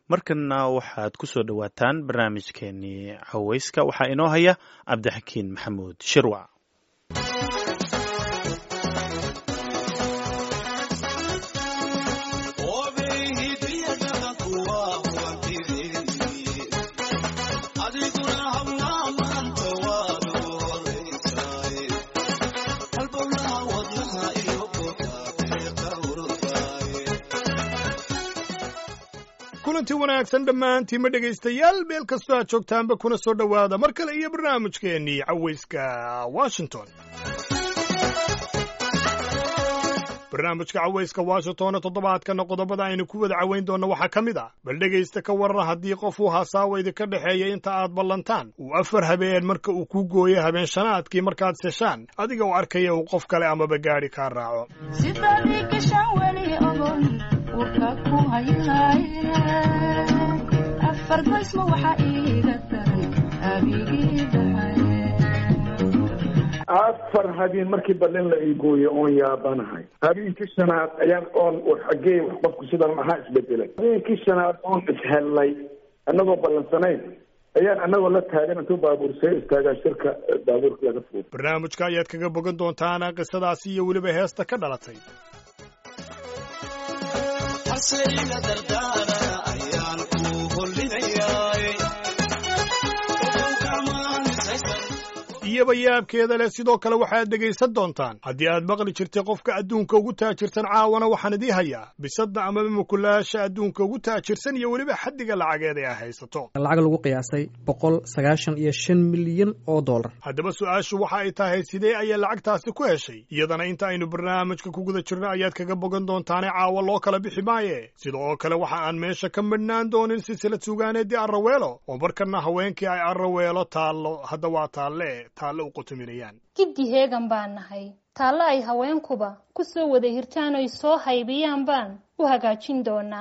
markana waxaad ku soo dhowaataan barnaamijkeenii cawayska waxaa inoo haya cabdixakiin maxamuud shirwac. kulanti wanaagsan dhammaantiinma dhegaystayaal meel kastoo aad joogtaanba kuna soo dhowaada mar kale iyo barnaamijkeennii cawayska washington. barnaamijka cawayska washingtonna toddobaadkana qodobada aynu ku wada cawayn doonno waxaa ka mid ah bal dhegaysta ka warran haddii qof uu hasaawa idinka dhexeeya inta aad ballantaan uu 4 habeen marka uu ku gooyo habeen shanaadkii markaad seshaan adiga u arkaya uu qof kale amaba gaadhi kaa raaco. afar habeen markii balin la igooyo oon yaabanahay habeenkii shanaad ayaan oon xagee wax qofku sidan maxaa isbedelay habeenkii shanaad oon ishellay annagoo ballansanayn ayaan annagoo la taagan intuu baabuursee istaagaa shirka baabuurka laga fuudo. barnaamijka ayaad kaga bogan doontaana qisadaasi iyo weliba heesta ka dhalatay. iyaba yaabkeeda leh sidoo kale waxaad dhegaysan doontaan haddii aad maqli jirtay qofka adduunka ugu taajirsan caawana waxaan idii hayaa bisadda amaba mukulaasha adduunka ugu taajirsan iyo weliba xaddiga lacageed ee ay haysato. lacag lagu qiyaasay $195 milyan oo dollar. haddaba su-aashu waxa ay tahay sidee ayaa lacagtaasi ku heshay iyadana inta aynu barnaamijka ku guda jirno ayaad kaga bogan doontaane caawa loo kala bixi maaye. sidoo kale waxa aan meesha ka midhnaan doonin silsilad suugaaneedii arraweelo oo markana haweenkii ay arraweelo taallo hadda waa taalle giddi heegan baan nahay taallo ay haweenkuba ku soo wada hirtaan oy soo haybiyaan baan u hagaajin doonaa.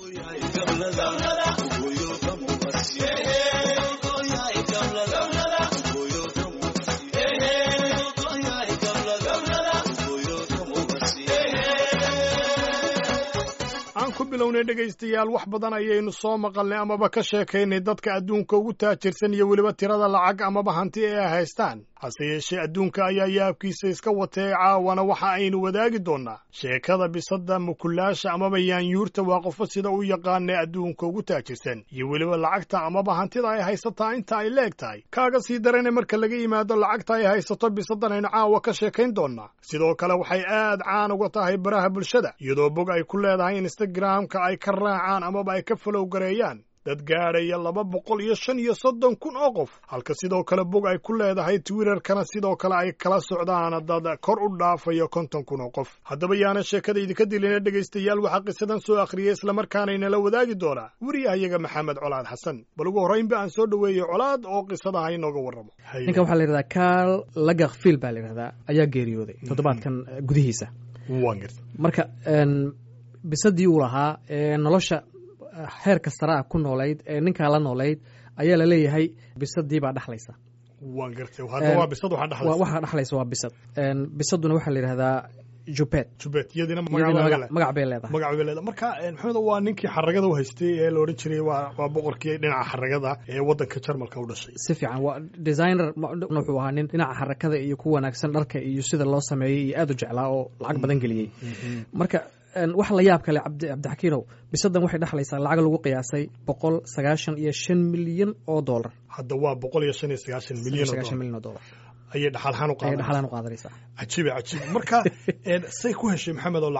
ku bilownay dhegaystayaal wax badan ayaynu soo maqalnay amaba ka sheekaynay dadka adduunka ugu taajirsan iyo weliba tirada lacag amaba hanti ee ay haystaan. hase yeeshee adduunka ayaa yaabkiisa iska watee caawana waxa aynu wadaagi doonnaa sheekada bisadda mukulaasha amaba yaanyuurta waa qofo sida u yaqaanee adduunka ugu taajirsan iyo weliba lacagta amaba hantida ay haysataa inta ay leeg tahay. kaaga sii darane marka laga yimaado lacagta ay haysato bisaddan aynu caawa ka sheekayn doonnaa. sidoo kale waxay aad caan uga tahay baraha bulshada iyadoo bog ay ku leedahay instagramka ay ka raacaan amaba ay ka falowgareeyaan dad gaadhaya 235 kun oo qof halka sidoo kale bog ay ku leedahay twitterkana sidoo kale ay kala socdaan dad kor u dhaafayo 50 kun oo qof. haddaba yaana sheekada idinka dilina dhegaystayaal waxaa qisadan soo akhriyay islamarkaana inala wadaagi doonaa wariyahayaga maxamed colaad xasan. bal ugu horraynba aan soo dhoweeyey colaad oo qisadaha inooga warramo. ninkan waxaa la yidhahdaa Karl Lagerfeld baa la yidhahdaa ayaa geeriyooday toddobaadkan gudihiisa. marka bisadii uu lahaa nolosha heerka saraa ku noolayd ee ninkaa la noolayd ayaa la leeyahay bisadii baa dhaxlaysa. waan gartay hadda waa bisad waxa dhaxlaysa waa bisad. bisaduna waxaa la yidhahdaa Jupet iyadina magac bay leedahay. marka maxamed waa ninkii xaragada u haystay ee la oran jiray waa boqorkii dhinaca xaragada ee wadanka Jarmalka u dhashay. si fiican waa designer wuxuu ahaa nin dhinaca xarakada iyo ku wanaagsan dharka iyo sida loo sameeyay iyo aad u jeclaa oo lacag badan geliyay. marka wax la yaab kale cabdixakiinow bisadan waxay dhaxlaysaa lacag lagu qiyaasay $195 milyan oo dollar. hadda waa 195 milyan oo dollar ayay dhaxalhaan u qaadanaysaa. cajiib marka say ku heshay maxamed oo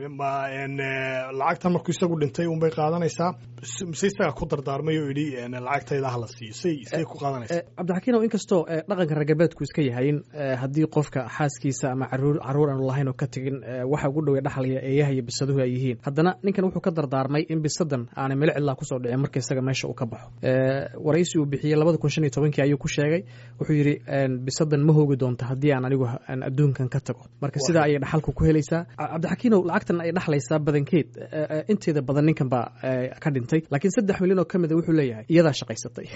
lacagtan markuu isagu dhintay un bay qaadanaysaa mise isaga ku dardaarmay oo yidhi lacagtayda hala siiyo say ku qaadanaysaa. cabdixakiinow inkastoo dhaqanka ragabeedku iska yahayn haddii qofka xaaskiisa ama caruur aanu lahayn oo ka tegin waxa ugu dhowey dhaxlaya eeyaha iyo bisaduhu ay yihiin haddana ninkan wuxuu ka dardaarmay in bisadan aanay meel cidlaa kusoo dhicin marka isaga meesha uu ka baxo. waraysi uu bixiyey 2015 ayuu ku sheegay wuxuu yidhi bisadan ma hoogi doonto haddii aan anigu adduunkan ka tago. marka sidaa ayay dhaxalku ku helaysaa. cabdixakiinow lacagtan ay dhaxlaysaa badankeed inteeda badan ninkan baa ka dhintay laakiin 3 milyan oo ka mid a wuxuu leeyahay iyadaa shaqaysatay.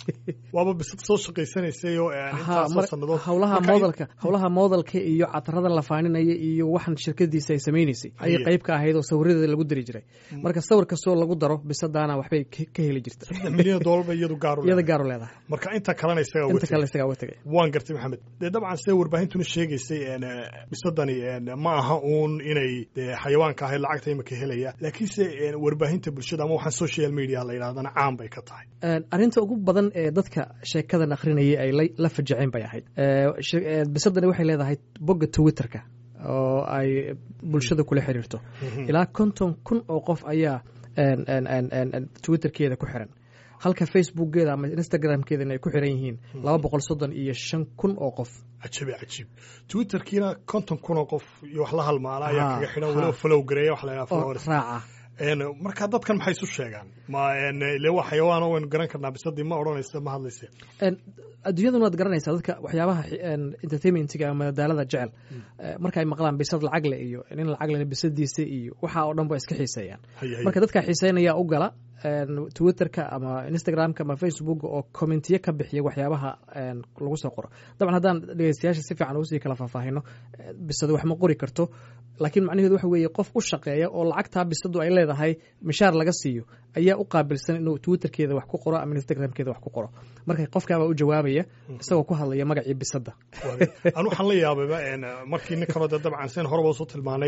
waaba bisad soo shaqaysanaysay oo intaasoo sannadood howlaha moodalka iyo catarada la faaninaya iyo waxan shirkadiisa ay samaynaysay ayay qayb ka ahayd oo sawiradeeda lagu dari jiray marka sawir kastoo lagu daro bisadaana waxbay ka heli jirta $1 milyan iyadu gaaru leedahay marka inta kalena isagaa uga tegay waan gartay maxamed dee dabcan sida warbaahintuna sheegaysay bisadani ma aha uun inay xayawaanka ahayd lacagta imika helaya laakiinse warbaahinta bulshada ama waxaan social media la yidhahdana caan bay ka tahay arrinta ugu badan ee dadka sheekadan akhrinayay ay la fajaceen bay ahayd bisadani waxay leedahay bogga Twitterka oo ay bulshada kula xiriirto ilaa 50,000 oo qof ayaa Twitterkeeda ku xiran halka Facebookgeeda ama Instagramkeeda ay ku xiran yihiin 235,000 oo qof cajiib Twitterkiina 50,000 oo qof iyo wax la halmaala ayaa kaga xiran wala follow gareeya wax la yiraahdo raaca marka dadkan maxay isu sheegaan ma ile wax xayawaan oo garan karnaa bisadii ma oranaysa ma hadlaysa adduunyaduna waad garanaysaa dadka waxyaabaha entertainmentiga ama madadaalada jecel marka ay maqlaan bisad lacag leh iyo nin lacag leh bisadiisa iyo waxa oo dhan ba iska xiiseeyaan marka dadka xiiseynaya u gala Twitterka ama Instagramka ama Facebook oo commentiye ka bixiya waxyaabaha lagu soo qoro dabcan haddaan dhageystayaasha si fiican u sii kala faahfaahino bisadu wax ma qori karto laakiin macnaheedu waxa weeye qof u shaqeeya oo lacagta bisadu ay leedahay mishaar laga siiyo ayaa u qaabilsan inuu Twitterkeeda wax ku qoro ama Instagramkeeda wax ku qoro marka qofkaaba u jawaabaya isagoo ku hadlaya magacii bisada anu waxaan la yaababa markii ninkan dabcan seen horeba soo tilmaanay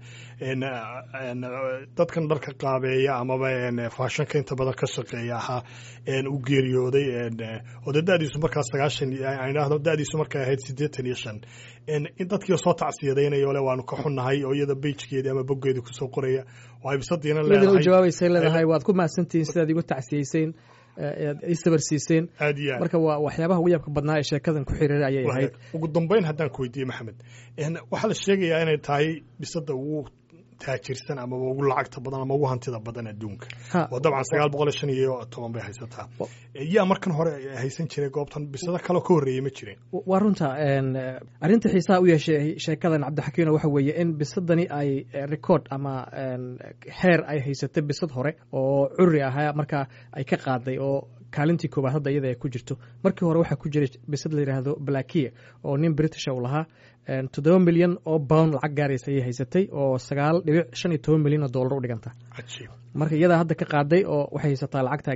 dadkan dharka qaabeeya amaba fashion inta badan ka shaqeeya ahaa u geeriyooday oo da'diisu markaa 90 aan idhaahdo da'diisu markay ahayd 85 in dadkii soo tacsiyadaynayo le waanu ka xunnahay oo iyada page-keeda ama boggeeda ku soo qoraya waa bisadiina leedahay waad ku maasantihiin sidaad igu tacsiyeyseen isabarsiiseen marka waa waxyaabaha ugu yaabka badnaa ee sheekadan ku xiriiray ayay ahayd ugu dambeyn haddaan ku weydiiyey maxamed waxaa la sheegayaa inay tahay bisada ugu taajirsan ama ugu lacagta badan ama ugu hantida badan adduunka oo dabcan 915 bay haysataa yaa markan hore haysan jiray goobtan bisada kale ka horeeyay ma jireen waa runta arrinta xiisaha u yeeshay sheekadan Cabdixakiin waxa weeye in bisadani ay record ama heer ay haysatay bisad hore oo curri ahaa marka ay ka qaaday oo kaalintii koobaad hadda iyada ay ku jirto markii hore waxa ku jiray bisad la yiraahdo Blackie oo nin British u lahaa 7 milyan oo pound lacag gaaraysa ay haysatay oo 9.15 milyan oo dollar u dhiganta marka iyada hadda ka qaaday oo waxay haysataa lacagta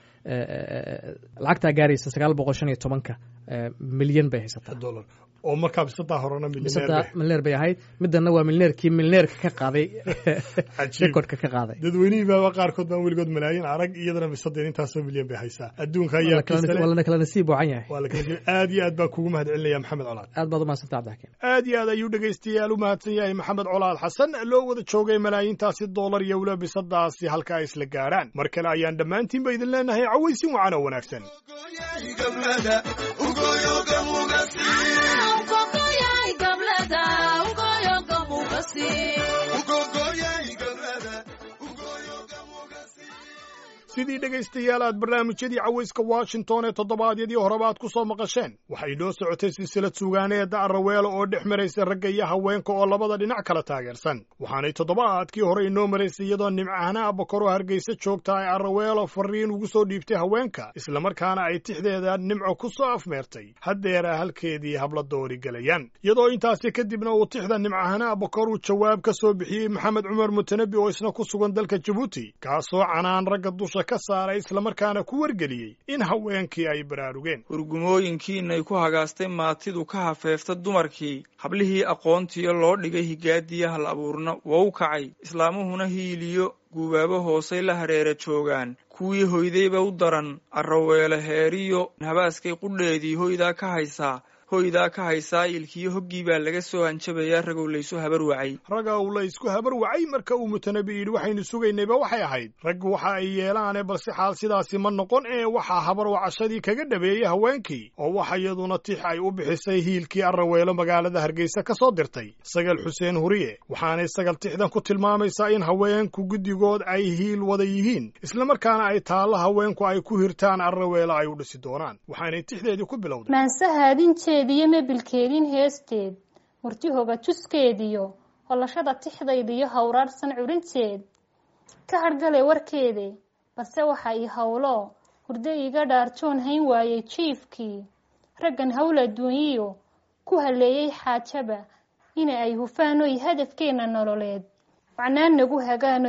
gaaraysa 915 milyan bay haysataa dollar oo markaa bisada horena milyaneer bay ahayd midana waa milyaneerka ka qaaday recordka ka qaaday dadweynaha baa qaarkood baan weligood malaayiin arag iyadana bisada intaasoo milyan bay haysaa adduunka ayaa wala kala nasiib wacan yahay aad iyo aad baan kugu mahadcelinayaa maxamed colaad aad baad u mahadsantahay Cabdixakiin aad iyo aad ayuu dhageystayaal u mahadsan yahay maxamed colaad xasan loo wada joogay malaayiintaasi dollar iyo wala bisadaasi halka ay isla gaaraan mar kale ayaan dhammaantiin ba idin leenahay cawaysin wacan oo wanaagsan sidii dhegaystayaal aad barnaamijyadii cawayska Washington ee toddobaadyadii horeba aad ku soo maqasheen waxay noo socotay silsilad suugaaneeda Arraweelo oo dhex maraysa ragga iyo haweenka oo labada dhinac kala taageersan waxaanay toddobaadkii hore inoo maraysay iyadoo nimcahana Abakaro Hargeysa joogta ay Arraweelo fariin ugu soo dhiibtay haweenka isla markaana ay tixdeeda nimco ku soo afmeertay haddeera halkeedii habla doori galayaan iyadoo intaasi kadibna uu tixda nimcahana Abakaro jawaab ka soo bixiyay Maxamed Cumar Mutanabi oo isna ku sugan dalka Djibouti kaasoo canaan ragga dusha ka saaray isla markaana ku wargeliyay in haweenkii ay baraarugeen hurgumooyinkiinay ku hagaastay maatidu ka hafeefta dumarkii hablihii aqoontiyo loo dhigay higaadiya hal abuurna wou kacay islaamuhuna hiiliyo guubaabo hoosay la hareera joogaan kuwii hoydayba u daran Arraweelo heeriyo habaaskay qudheedii hoydaa ka haysaa ilkiyo hoggii baa laga soo hanjabayaa ragow laysu habar wacay raga uu la isku habar wacay marka uu Mutanabi yidhi waxaynu sugaynayba waxay ahayd raggu waxa ay yeelaane balse xaal sidaasi ma noqon ee waxaa habar wacashadii kaga dhabeeyey haweenkii oo waxa iyaduna tix ay u bixisay hiilkii Arraweelo magaalada Hargeysa ka soo dirtay Sagal Xuseen Huriye waxaanay Sagal tixdan ku tilmaamaysaa in haweenku guddigood ay hiil wada yihiin isla markaana ay taalo haweenku ay ku hirtaan Arraweelo ay u dhisi doonaan waxaanay tixdeedii ku bilowday iyo mebilkeedin heesteed murtihooga tuskeediyo holashada tixdaydiyo hawraarsan curinteed ka hargale warkeede balse waxa ii hawlo hurdo iga dhaarjoon hayn waayey jiifkii raggan hawl adduunyiyo ku haleeyey xaajaba ina ay hufaanoy hadafkeenna nololeed macnaa nagu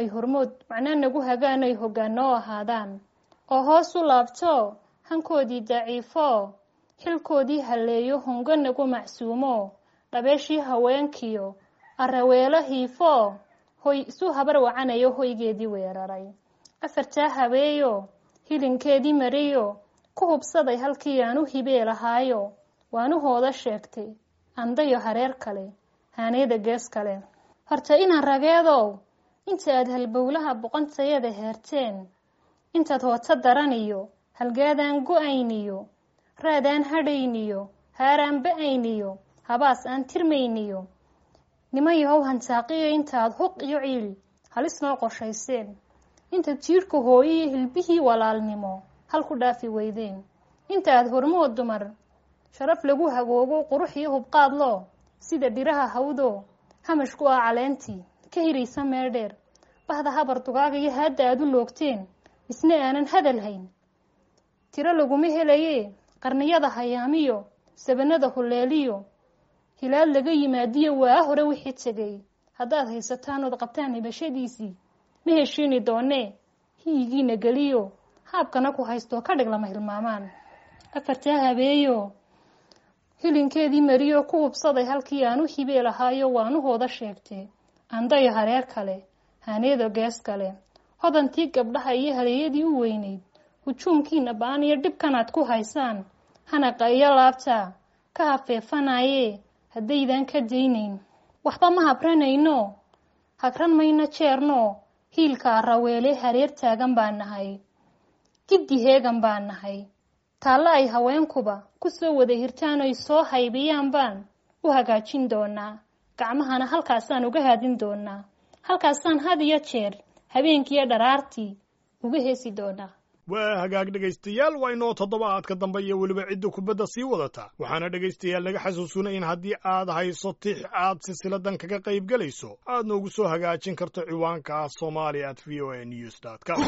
hagaanoy hoggaanoo ahaadaan oo hoos u laabto hankoodii daciifo xilkoodii haleeyo hungo nagu macsuumo dhabeeshii haweenkiyo araweelo hiifo hoy isu habar wacanayo hoygeedii weeraray afartaa habeeyo hilinkeedii mariyo ku hubsaday halkii aan u hibee lahaayo waanu hooda sheegtay andayo hareer kale haaneyda gees kale horta inaan rageedow inta aad halbowlaha boqontayada heerteen intaad hoota daraniyo halgaadaan go-ayniyo raadaan hadhayniyo haaraan ba-ayniyo habaas aan tirmayniyo nimayahow hantaaqiyo intaad huq iyo ciil halis noo qorshayseen intaad jiirhka hooyo iyo hilbihii walaalnimo hal ku dhaafi weydeen inta aad hormood dumar sharaf lagu hagoogo qurux iyo hubqaad loo sida dhiraha hawdo hamashku ah caleentii ka hiraysa meel dheer bahda habar dugaaga iyo haadda aad u loogteen isna aanan hadal hayn tiro laguma helaye qarniyada hayaamiyo sabanada huleeliyo hilaad laga yimaadiyo waa hore wixii tegay haddaad haysataan ood qabtaan hibashadiisii ma heshiini doonee hiyigiina geliyo haabkana ku haysto ka dhig lama hilmaamaan afartaa habeeyo hilinkeedii mariyo ku hubsaday halkii aan u hibee lahaayo waanu hooda sheegtay andayo hareer kale haneedo gees kale hodantii gabdhaha iyo haleeyadii u weynayd hujuumkiina baan iyo dhibkanaad ku haysaan hanaqa iyo laabta ka hafeefanaye haddaydan ka daynayn waxba ma habranayno hagran mayno jeerno hiilka araweele hareer taagan baan nahay giddi heegan baan nahay taallo ay haweenkuba ku soo wada hirtaan oy soo haybiyaan baan u hagaajin doonaa gacmahana halkaasaan uga haadin doonaa halkaasaan had iyo jeer habeenkiiyo dharaartii uga heesi doonaa waa hagaag dhegaystayaal waa inoo toddobaadka dambe iyo weliba cidda kubadda sii wadata waxaana dhegaystayaal laga xasuusuna in haddii aad hayso tix aad silsiladan kaga qayb gelayso aad noogu soo hagaajin karto ciwaanka ah somali@voanews.com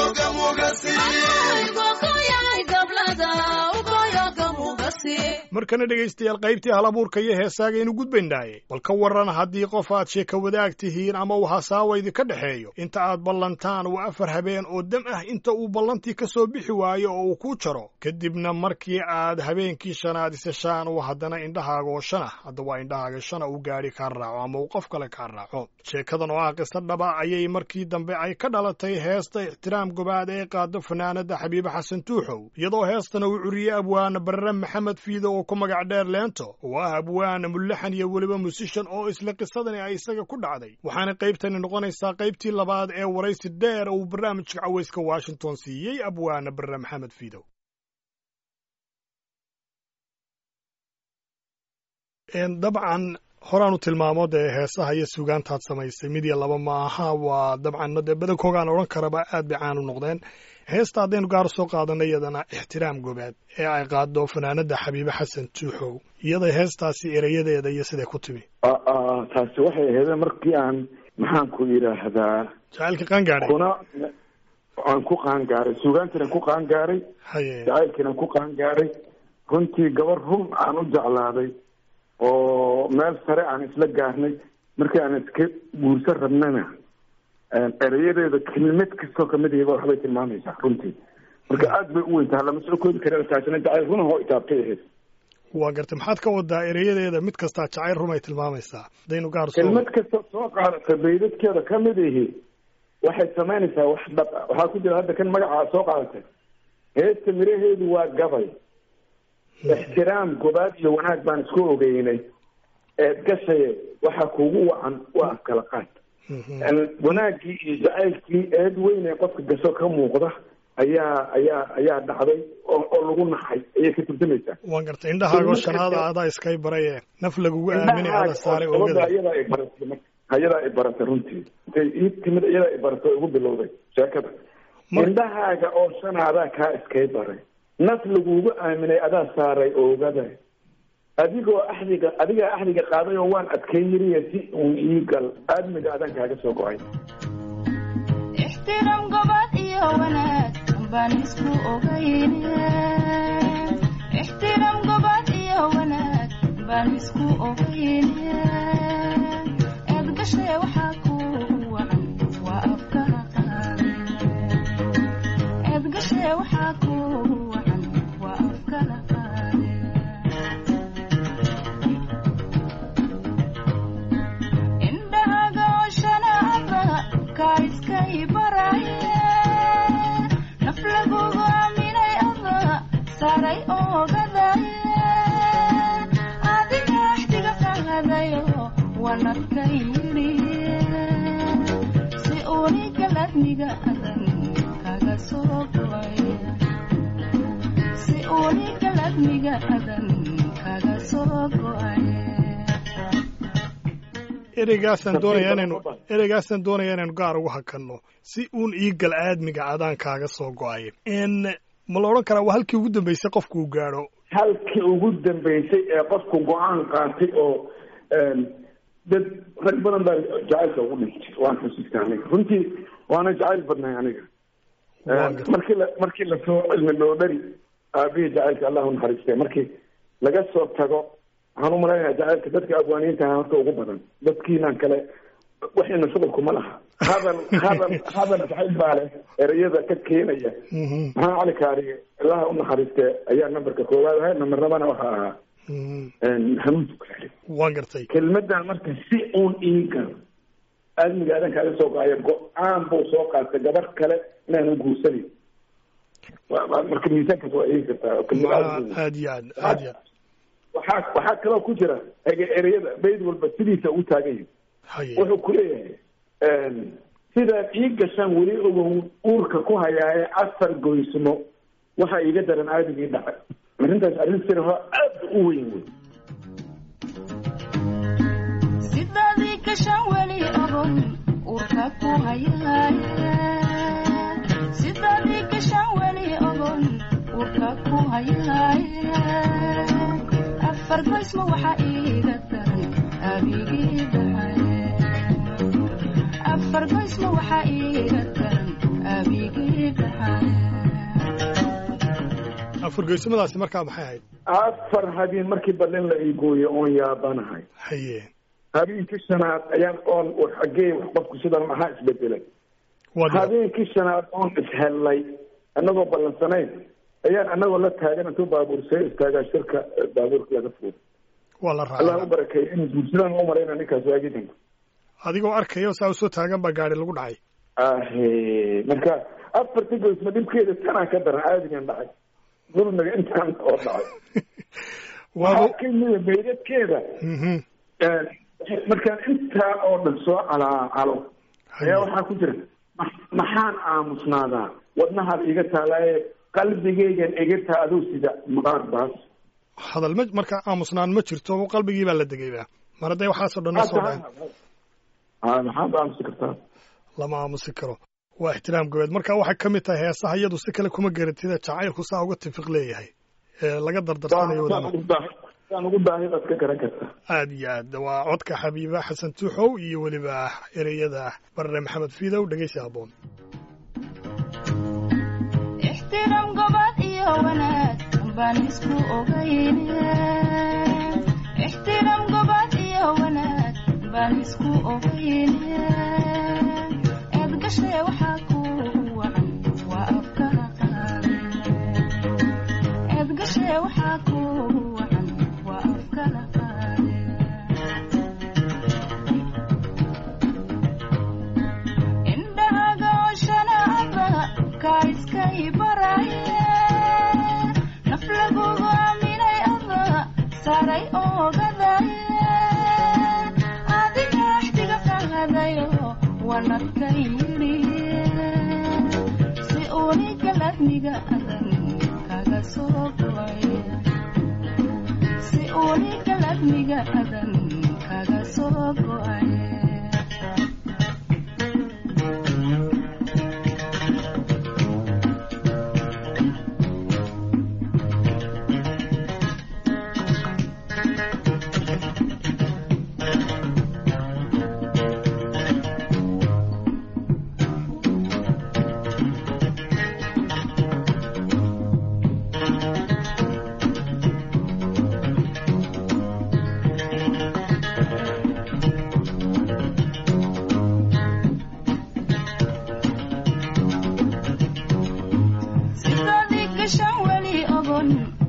markana dhegaystayaal qaybtii halabuurka iyo heesaagaynu gudbaynaaye bal ka waran haddii qof aad sheeka wadaag tihiin ama uu hasaawaydi ka dhexeeyo inta aad ballantaan waa 4 habeen oo dam ah inta uu ballantii ka soo bixi waayo oo uu ku jaro kadibna markii aad habeenkii shanaad iseshaan uu haddana indhahaaga oo shana hadda waa indhahaaga shana uu gaari kaa raaco ama uu qof kale kaa raaco sheekadan oo ah qiso dhaba ayay markii dambe ay ka dhalatay heesta ixtiraam gobaad ee qaado fanaanada xabiibe xasan tuuxow iyadoo heestana uu curiyey abwaana barre maxamed fiido oo ku magac dheer leento oo ah abwaana mulaxan iyo weliba musishan oo isla qisadani ay isaga ku dhacday waxaana qaybtani noqonaysaa qaybtii labaad ee waraysi dheer uu barnaamijka cawayska washington siiyey abwaana barre maxamed fiido dabcan horaanu tilmaamo dee heesaha iyo sugaantaad samaysay mid iyo laba ma aha waa dabcan dee badankoogaan odhan karaba aad bay caan u noqdeen heesta haddaynu gaar soo qaadanay iyadana ixtiraam gobaad ee ay qaado fanaanada xabiibe xasan tuuxow iyada heestaasi erayadeeda iyo siday ku timi taasi waxay ahayd markii aan maxaan ku yidhaahdaa jacaylka qaangaaray aan ku qaangaaray sugaantinan ku qaangaaray jacaylkiinan ku qaangaaray runtii gabar run aan u jeclaaday oo meel sare aan isla gaarnay markii aan iska guursan rabnana erayadeeda kelmad kastoo kamid iyago waxbay tilmaamaysaa runtii marka aad bay u weyntaha lama soo koodi kara taasina jacayl runaha oo itaabtay ahayd waa gartay maxaad ka wadaa erayadeeda mid kastaa jacayl rumay tilmaamaysaa hadaynu gaar kelmad kasta soo qaadatay baydadkeeda kamid ihi waxay samaynaysaa wax dhab ah waxaa ku jira hadda kan magacaa soo qaadatay heesta miraheedu waa gabay ixtiraam gobaad iyo wanaag baan isku ogeynay eed gashaye waxaa kuugu wacan waa afkala qaad wanaaggii iyo jacaylkii eed weynee qofka gasho ka muuqda ayaa dhacday oo lagu naxay ayay ka turjumaysaa waan gartay indhahaago shanaada adaa iskay baraye naf lagugu aaminay ada saaray oogada ayadaa i baratay runtii intay ii timid iyadaa i baratay ugu bilowday sheekada indhahaaga oo shanaadaa kaa iskay baray naf lagugu aaminay adaa saaray oogada adigaa axdiga qaaday oo waan adkay yiriya si uun ii gal aadmiga adaan kaaga soo go-ay ixtiraam gobad iyo wanaag baan isku ogayne ixtiraam gobad iyo wanaag baan isku ogayne eed gashay waxaa ku wacan waa afkala qaade eed gashay waxaa ku wacan waa afkala qaade indhahaaga oshanaaba kaa iskay baraye naf lagugu aaminay ada saaray ogadaye adiga axdiga qaadayo wanadka yidhiye si unigaladniga adan kaga soo go'ay si unigaladniga adan kaga soo go'ay ereygaasaan doonaya inaynu gaar ugu hakanno si uun iigal aadmiga adaan kaaga soo go'ay ma la odhan karaa waa halkii ugu dambeysay qofku uu gaadho halkii ugu dambeysay ee qofku go-aan qaatay oo dad rag badan baa jacaylka ugu dhintay waan xusuustaa aniga runtii waana jacayl badnay aniga markii lasoo cilmi dhoodhari aabihii jacaylka allah u naxariistay markii laga soo tago waxaan u malaynayaa jacaylka dadka afwaaniyiinta horta ugu badan dadkiinan kale waxayna shuqulkuma laha hadal jacayl baa leh ereyada ka keenaya maxaa cali kaariye allaha u naxariistee ayaa nambarka koowaad ahay nambar labana waxaa ahaa hanuunka kale waan gartay kelmadan marka si uun iigal aadmiga adan kaaga soo go-aya go-aan buu soo qaatay gabar kale inaanu guursanin marka miisaankaas waa eegi kartaa aad iyo aad waxaa kaloo ku jira ereyada bayd walba sidiisa ugu taagan yahay wuxuu ku leeyahay sidaad ii gashaan weli ogow uurka ku hayaaye afar goysmo waxaa iiga daran aadigii dhacay arrintaas arrin sirho aad u weyn wey sidaad ii gashaan weli ogow uurka ku hayaaye sidaad ii gashaan weli ogow uurka ku hayaaye afar goysmo waxaa iiga daran abigii dhacay afar goysmo waxaa iiga daran abigii dhacay afar goysmadaasi markaa maxay ahayd afar habeen markii badin la ii gooyo oon yaabanahay haye habeenkii shanaad ayaan oon xagee qofku sidan maxaa isbedelay habeenkii shanaad oon ishellay annagoo ballansanayn ayaan anagoo la taagan intuu baabuursee istaagaa shirka baabuurka laga fuuday waa la raacay allah u barakeeyo in guursadaan u malayna ninkaas waagidanka adigoo arkayo saa usoo taagan baa gaari lagu dhacay marka afartii goysma dhibkeeda tanaa ka daran aadigan dhacay dulmiga intaan oo dhacay waxaa kamida baydadkeeda markaan intaa oo dhan soo calaacalo ayaa waxaa ku jira maxaan aamusnaadaa wadnahaad iga taalaaye qalbigeygan iga taaduu sida maqaar baas hadal marka aamusnaan ma jirto qalbigii baa la degayba mar hadday waxaasoo dhan soo dhayn maxaad aamusi kartaa lama aamusi karo waa ixtiraam gobeed marka waxay ka mid tahay heesaha iyadu si kale kuma garatida jacaylku saa uga tifiq leeyahay laga dardarsanayo saan ugu baahidaad ka garan kartaa aad iyo aad waa codka xabiiba xasan tuuxow iyo weliba ereyada barre maxamed fiidow dhegeysi habboon ixtiraam gobad iyo wanaag baan isku ogayne ixtiraam gobad iyo wanaag baan isku ogayne eed gashay waxaa ku wacan waa afkala qaade eed gashay waxaa ku wacan waa afkala qaade indhahaaga oshanaaba kaa iskay baraye naf lagugu aaminay ada saaray ogadaye adiga axdiga qaadayo wanadka yidhiye si unigaladniga adan kaga soo go'ay si unigaladniga adan kaga soo go'ay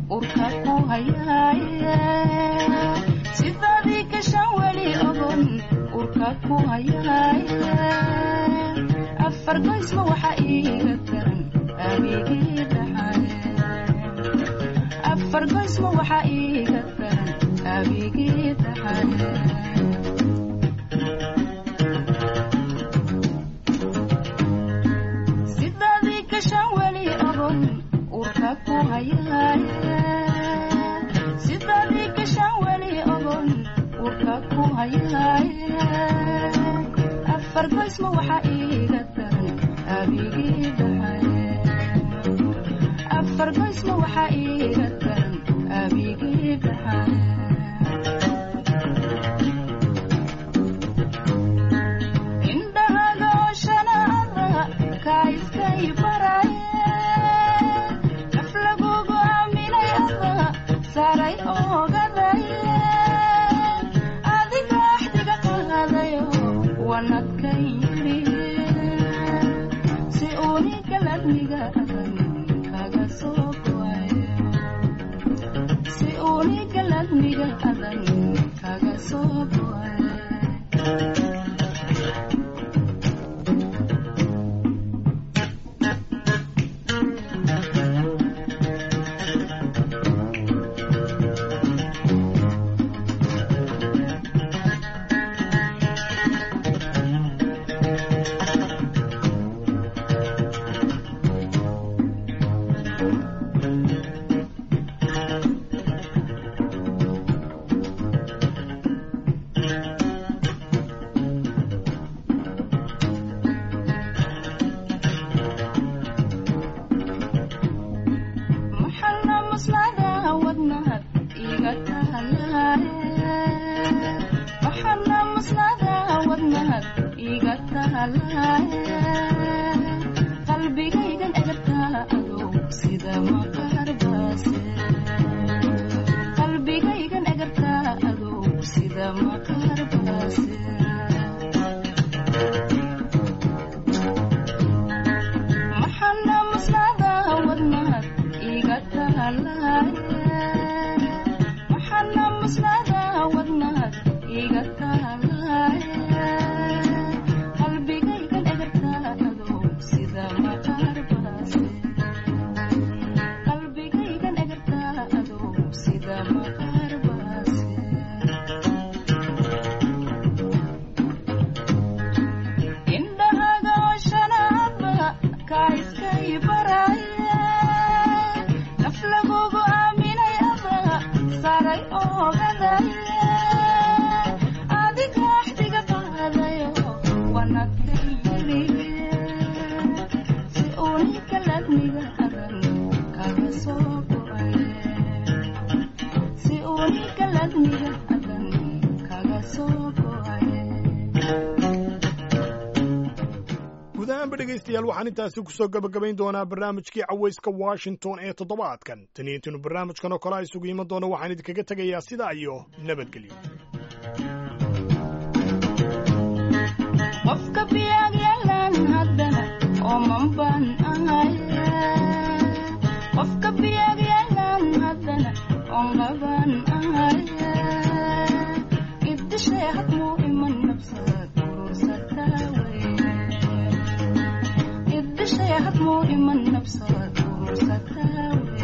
urka ku hayaaye sidaadii gashan weli ogon urka ku hayaaye afar goysma waxa iiga daran abigii dhaxaye afar goysma waxa iiga daran abigii dhaxaye sidaadii gashan weli ogon urka ku hayaaye sidaadii gashan weli ogon urka ku hayaaye afar goysma waxa iiga daran abigii dhaxaye afar goysma waxa iiga daran abigii dhaxaye indhahaga oshanaada kaa iskay baraye af lagugu aaminay ada saaray oogadaye adiga axdiga qaadayo wanadkan yidhi si uuniga ladniga adan kaga soo go'ayo si uuniga ladniga adan kaga soo go'ayo qalbigaygan egartaa adow sida maqarbaase qalbigaygan egartaa adow sida maqarbaase maxana maslaada wadnahad iga tahalaaye maxana maslaada wadnahad iga tahalaaye dhegaystayaal waxaan intaasi ku soo gabagabayn doonaa barnaamijkii cawayska washington ee toddobaadkan tani intaynu barnaamijkan oo kale a isugu iman doono waxaan idinkaga tegayaa sidaa iyo nabadgelyo qofka biyaag yalan haddana ooman baan ahaye qofka biyaag yalan haddana oonqabaan ahaye iddishay hadmuu iman nabsad urursataawe iddishay hadmuu iman nabsad urursataawe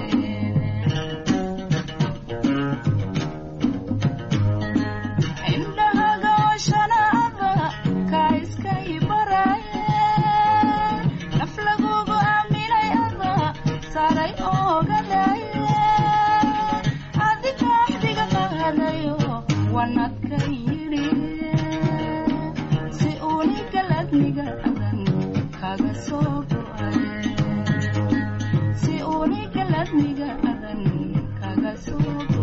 indhahaga oshanaada kaa iskay baraye naf lagugu aaminay ada saaray oogadaye adiga axdiga qaadayo wanadkan yidhi si uuniga ladniga adan kaga soo go'aye si uuniga ladniga adan kaga soo